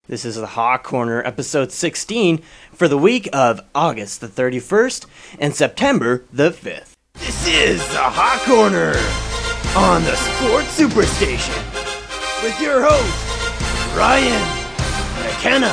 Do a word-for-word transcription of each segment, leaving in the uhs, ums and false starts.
This is the Hawk Corner, episode sixteen, for the week of August the thirty-first and September the fifth. This is the Hawk Corner on the Sports Superstation with your host, Ryan McKenna.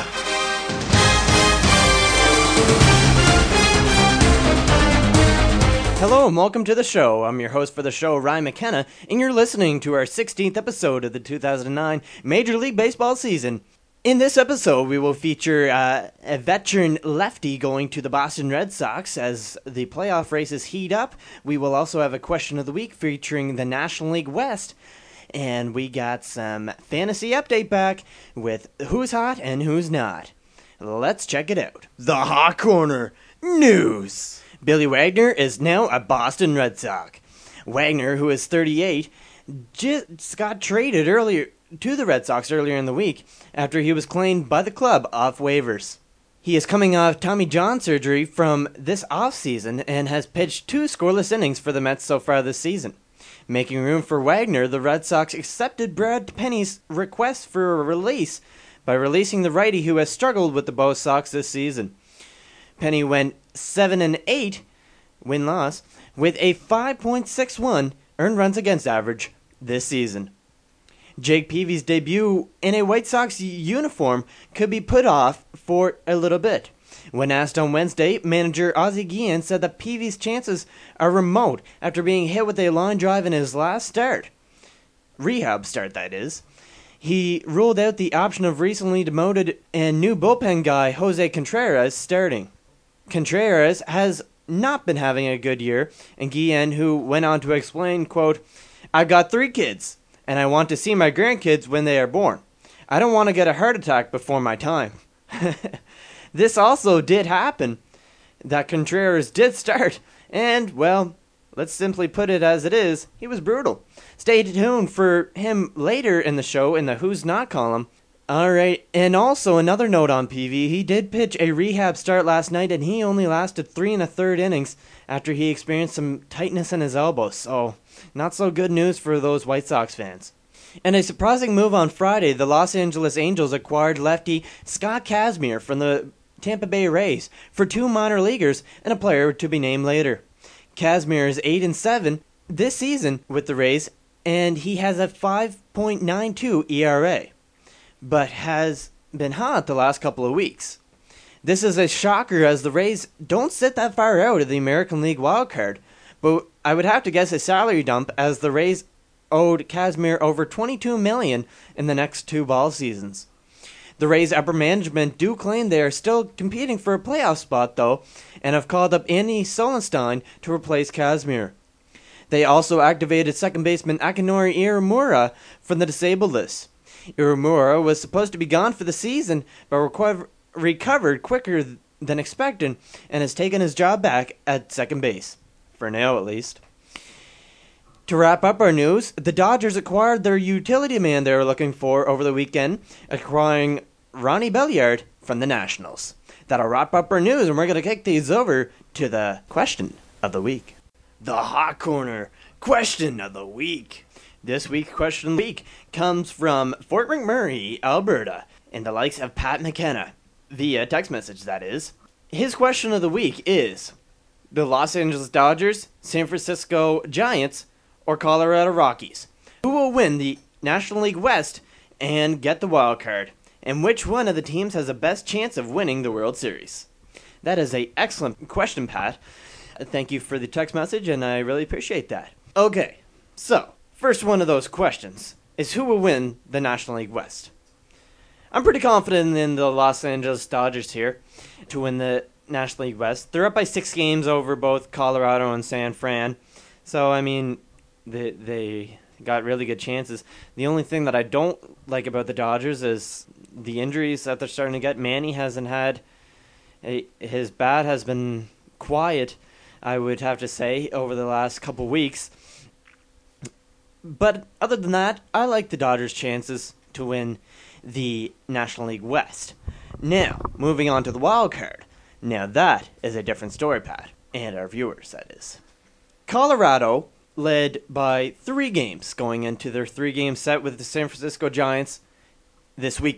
Hello and welcome to the show. I'm your host for the show, Ryan McKenna, and you're listening to our sixteenth episode of the two thousand nine Major League Baseball season. In this episode, we will feature uh, a veteran lefty going to the Boston Red Sox as the playoff races heat up. We will also have a question of the week featuring the National League West. And we got some fantasy update back with who's hot and who's not. Let's check it out. The Hawk Corner News. Billy Wagner is now a Boston Red Sox. Wagner, who is thirty-eight, just got traded earlier to the Red Sox earlier in the week after he was claimed by the club off waivers. He is coming off Tommy John surgery from this offseason and has pitched two scoreless innings for the Mets so far this season. Making room for Wagner, the Red Sox accepted Brad Penny's request for a release by releasing the righty who has struggled with the Bo Sox this season. Penny went seven and eight, win-loss, with a five point six one earned runs against average this season. Jake Peavy's debut in a White Sox uniform could be put off for a little bit. When asked on Wednesday, manager Ozzie Guillen said that Peavy's chances are remote after being hit with a line drive in his last start. Rehab start, that is. He ruled out the option of recently demoted and new bullpen guy Jose Contreras starting. Contreras has not been having a good year, and Guillen, who went on to explain, quote, "I've got three kids, and I want to see my grandkids when they are born. I don't want to get a heart attack before my time." This also did happen, that Contreras did start, and, well, let's simply put it as it is, he was brutal. Stay tuned for him later in the show in the Who's Not column. Alright, and also another note on P V, he did pitch a rehab start last night and he only lasted three and a third innings after he experienced some tightness in his elbow, so not so good news for those White Sox fans. In a surprising move on Friday, the Los Angeles Angels acquired lefty Scott Kazmir from the Tampa Bay Rays for two minor leaguers and a player to be named later. Kazmir is eight and seven this season with the Rays, and he has a five point nine two E R A, but has been hot the last couple of weeks. This is a shocker as the Rays don't sit that far out of the American League wildcard, but I would have to guess a salary dump as the Rays owed Kazmir over twenty-two million dollars in the next two ball seasons. The Rays' upper management do claim they are still competing for a playoff spot, though, and have called up Andy Solenstein to replace Kazmir. They also activated second baseman Akinori Iramura from the disabled list. Iramura was supposed to be gone for the season, but reco- recovered quicker than expected and has taken his job back at second base, for now at least. To wrap up our news, the Dodgers acquired their utility man they were looking for over the weekend, acquiring Ronnie Belliard from the Nationals. That'll wrap up our news, and we're going to kick these over to the question of the week. The Hawk Corner question of the week. This week's question of the week comes from Fort McMurray, Alberta, and the likes of Pat McKenna, via text message, that is. His question of the week is, the Los Angeles Dodgers, San Francisco Giants, or Colorado Rockies? Who will win the National League West and get the wild card? And which one of the teams has the best chance of winning the World Series? That is an excellent question, Pat. Thank you for the text message, and I really appreciate that. Okay, so, first one of those questions is who will win the National League West? I'm pretty confident in the Los Angeles Dodgers here to win the National League West. They're up by six games over both Colorado and San Fran. So, I mean, they, they got really good chances. The only thing that I don't like about the Dodgers is the injuries that they're starting to get. Manny hasn't had... A, his bat has been quiet, I would have to say, over the last couple weeks. But other than that, I like the Dodgers' chances to win the National League West. Now, moving on to the wild card. Now that is a different story, Pat, and our viewers, that is. Colorado led by three games going into their three-game set with the San Francisco Giants this weekend.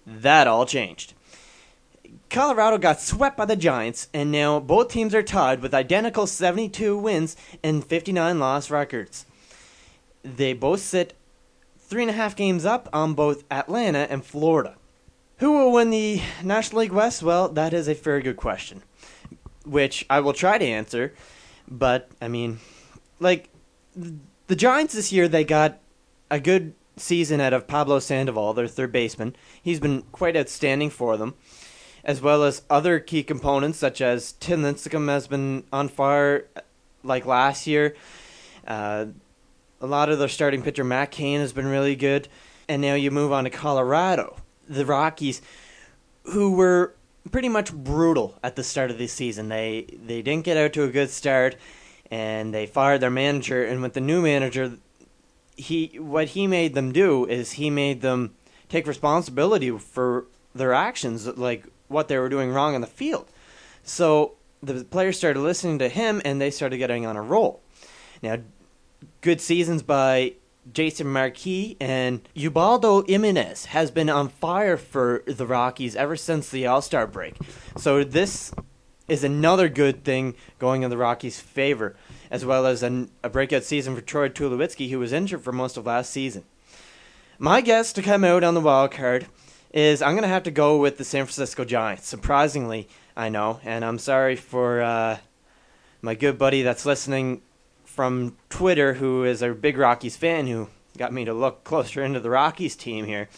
that all changed. Colorado got swept by the Giants, and now both teams are tied with identical seventy-two wins and fifty-nine loss records. They both sit three and a half games up on both Atlanta and Florida. Who will win the National League West? Well, that is a very good question, which I will try to answer. But, I mean, like, the Giants this year, they got a good season out of Pablo Sandoval, their third baseman. He's been quite outstanding for them, as well as other key components, such as Tim Lincecum has been on fire like last year. Uh, a lot of their starting pitcher, Matt Cain, has been really good. And now you move on to Colorado. The Rockies, who were pretty much brutal at the start of the season. They they didn't get out to a good start, and they fired their manager. And with the new manager, he what he made them do is he made them take responsibility for their actions, like what they were doing wrong on the field. So the players started listening to him, and they started getting on a roll. Now, good seasons by Jason Marquis and Ubaldo Jimenez has been on fire for the Rockies ever since the All-Star break. So this is another good thing going in the Rockies' favor, as well as an, a breakout season for Troy Tulowitzki, who was injured for most of last season. My guess to come out on the wild card is I'm going to have to go with the San Francisco Giants. Surprisingly, I know, and I'm sorry for uh, my good buddy that's listening from Twitter, who is a big Rockies fan, who got me to look closer into the Rockies team here.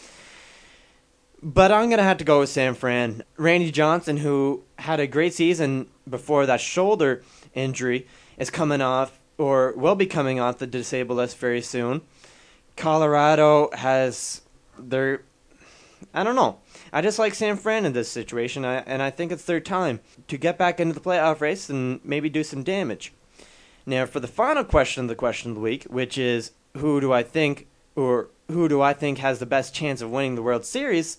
But I'm going to have to go with San Fran. Randy Johnson, who had a great season before that shoulder injury, is coming off, or will be coming off the disabled list very soon. Colorado has their, I don't know. I just like San Fran in this situation, and I think it's their time to get back into the playoff race and maybe do some damage. Now, for the final question of the question of the week, which is who do I think, or who do I think has the best chance of winning the World Series?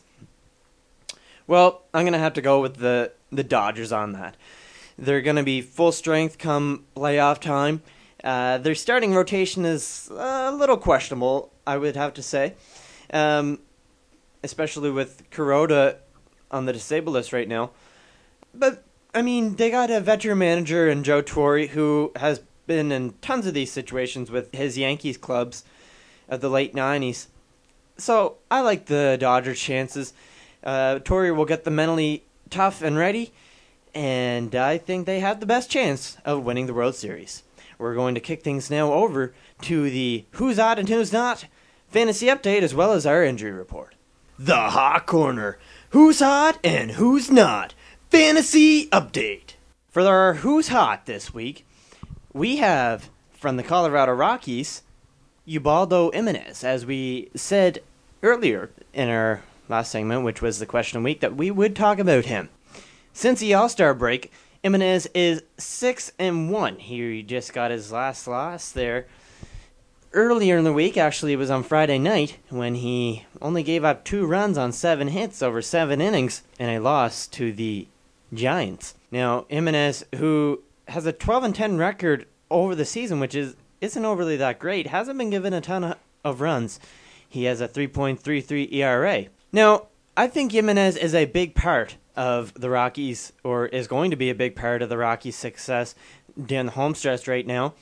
Well, I'm going to have to go with the, the Dodgers on that. They're going to be full strength come playoff time. Uh, their starting rotation is a little questionable, I would have to say, um, especially with Kuroda on the disabled list right now. But, I mean, they got a veteran manager in Joe Torre, who has been in tons of these situations with his Yankees clubs of the late nineties. So I like the Dodgers' chances. Uh, Torre will get them mentally tough and ready, and I think they have the best chance of winning the World Series. We're going to kick things now over to the Who's Hot and Who's Not fantasy update, as well as our injury report. The Hot Corner. Who's Hot and Who's Not fantasy update. For our Who's Hot this week, we have, from the Colorado Rockies, Ubaldo Jimenez. As we said earlier in our last segment, which was the question of the week, that we would talk about him. Since the All-Star break, Jimenez is six and one. He just got his last loss there earlier in the week. Actually, it was on Friday night when he only gave up two runs on seven hits over seven innings in a loss to the Giants. Now, Jimenez, who has a twelve and ten record over the season, which is, isn't overly that great, hasn't been given a ton of, of runs. He has a three point three three E R A. Now, I think Jimenez is a big part of the Rockies, or is going to be a big part of the Rockies' success down the home stretch right now.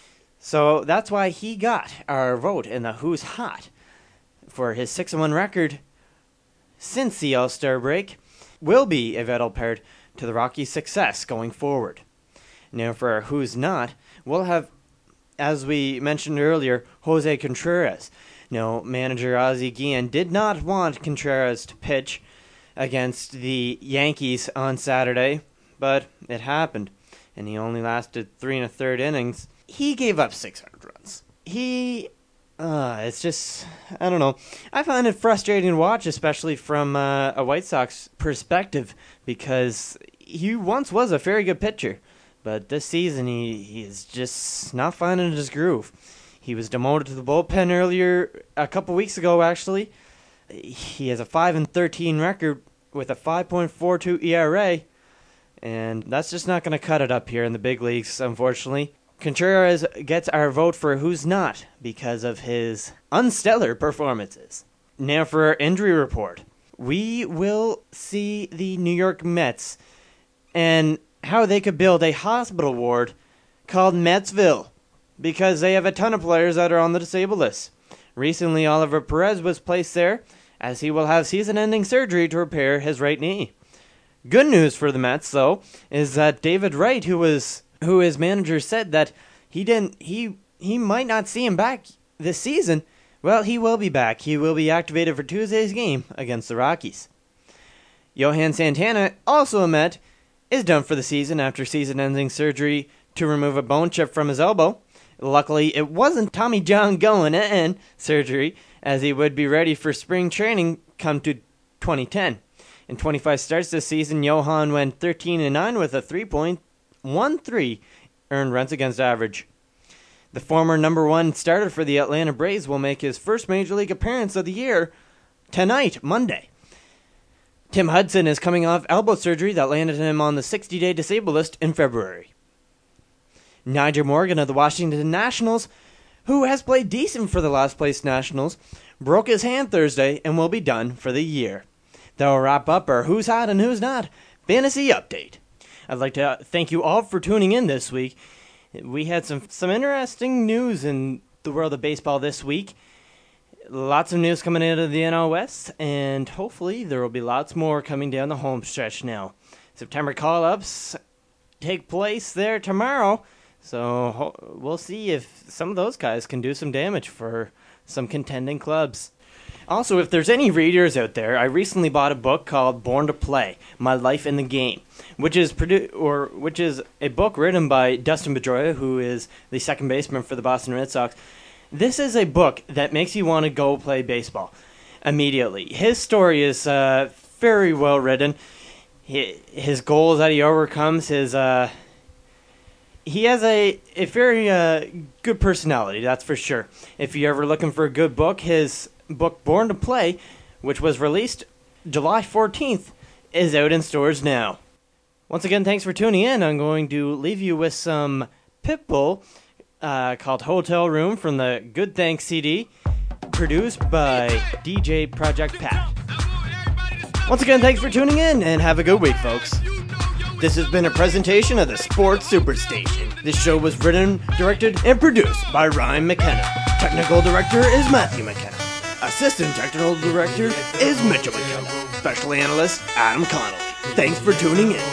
So that's why he got our vote in the Who's Hot for his six and one record since the All-Star break. Will be a vital part to the Rockies' success going forward. Now, for our Who's Not, we'll have, as we mentioned earlier, Jose Contreras. Now, manager Ozzie Guillen did not want Contreras to pitch against the Yankees on Saturday, but it happened, and he only lasted three and a third innings. He gave up six hundred runs. He, uh, it's just, I don't know. I find it frustrating to watch, especially from uh, a White Sox perspective, because he once was a very good pitcher. But this season, he, he is just not finding his groove. He was demoted to the bullpen earlier, a couple weeks ago, actually. He has a five and thirteen record with a five point four two E R A, and that's just not going to cut it up here in the big leagues, unfortunately. Contreras gets our vote for Who's Not because of his unstellar performances. Now for our injury report. we will see the New York Mets and how they could build a hospital ward called Metsville, because they have a ton of players that are on the disabled list. Recently, Oliver Perez was placed there, as he will have season-ending surgery to repair his right knee. Good news for the Mets, though, is that David Wright, who was who his manager said that he didn't he he might not see him back this season. Well, he will be back. He will be activated for Tuesday's game against the Rockies. Johan Santana, also a Met, is done for the season after season-ending surgery to remove a bone chip from his elbow. Luckily, it wasn't Tommy John going in surgery, as he would be ready for spring training come to twenty ten. In twenty-five starts this season, Johan went thirteen and nine with a three point one three earned runs against average. The former number one starter for the Atlanta Braves will make his first Major League appearance of the year tonight, Monday. Tim Hudson is coming off elbow surgery that landed him on the sixty-day disabled list in February. Nyjer Morgan of the Washington Nationals, who has played decent for the last-place Nationals, broke his hand Thursday and will be done for the year. That will wrap up our Who's Hot and Who's Not Fantasy Update. I'd like to thank you all for tuning in this week. We had some, some interesting news in the world of baseball this week. Lots of news coming out of the N L West, and hopefully there will be lots more coming down the home stretch now. September call-ups take place there tomorrow, so ho- we'll see if some of those guys can do some damage for some contending clubs. Also, if there's any readers out there, I recently bought a book called Born to Play: My Life in the Game, which is produ- or which is a book written by Dustin Pedroia, who is the second baseman for the Boston Red Sox. This is a book that makes you want to go play baseball immediately. His story is uh, very well written. His goals that he overcomes, his uh, he has a, a very uh, good personality, that's for sure. If you're ever looking for a good book, his book Born to Play, which was released July fourteenth, is out in stores now. Once again, thanks for tuning in. I'm going to leave you with some Pitbull uh, called Hotel Room from the Good Thanks C D, produced by D J Project Pat. Once again, thanks for tuning in, and have a good week, folks. This has been a presentation of the Sports Superstation. This show was written, directed, and produced by Ryan McKenna. Technical director is Matthew McKenna. Assistant Technical Director is Mitchell McKenna. Special Analyst, Adam Connolly. Thanks for tuning in.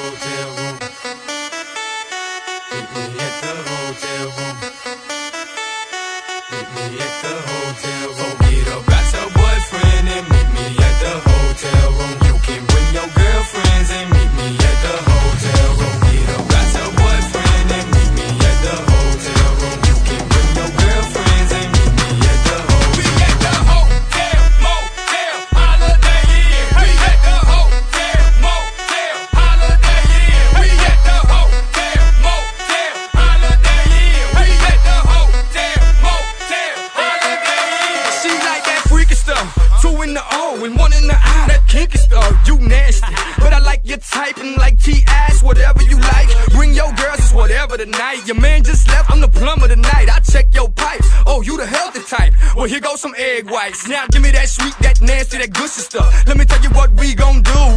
Your man just left, I'm the plumber tonight. I check your pipes. Oh, you the healthy type. Well, here goes some egg whites. Now give me that sweet, that nasty, that gushy stuff. Let me tell you what we gon' do.